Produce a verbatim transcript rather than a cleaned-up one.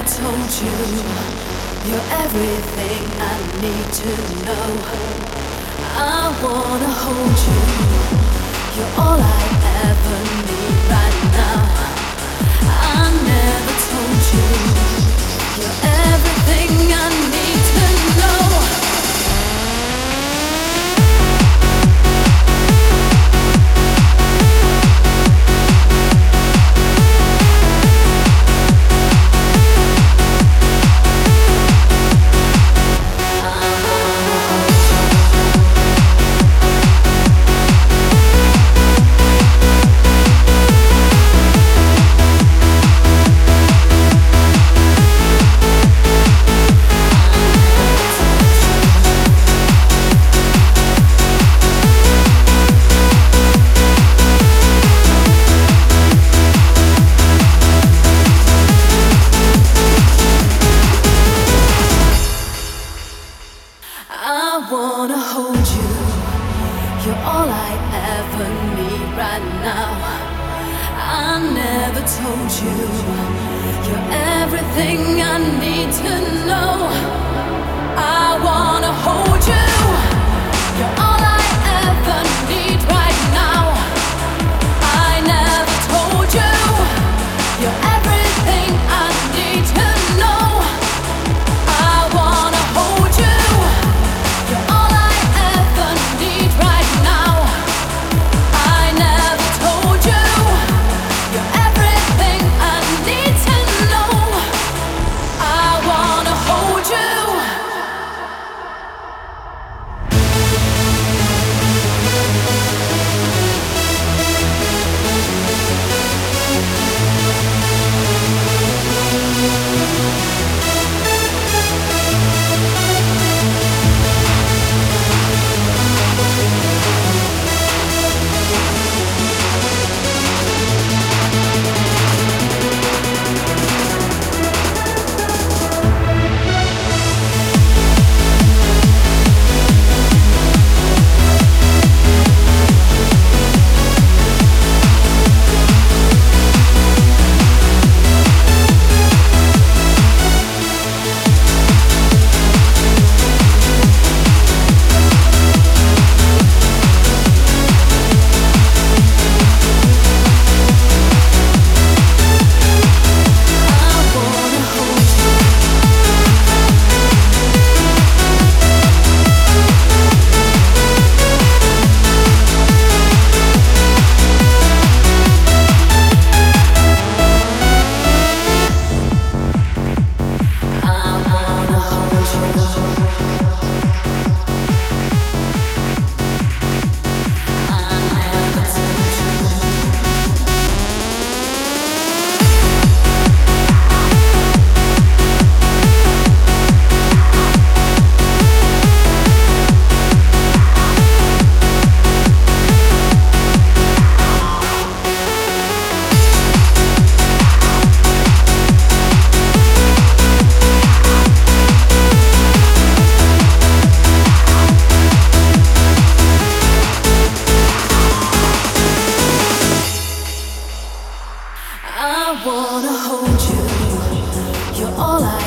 told you you're everything I need to know. I wanna hold you. You're all I ever need right now. I never told you you're everything I need to know. I wanna hold you. You're all I ever need right now. I never told you you're everything I need to know. I wanna hold you. You're all I ever need right now. I never told you you're everything I need to know. I wanna hold you. You're all I ever need right now. I never told you you're everything I need to know. I wanna hold you. I wanna hold you. You're all I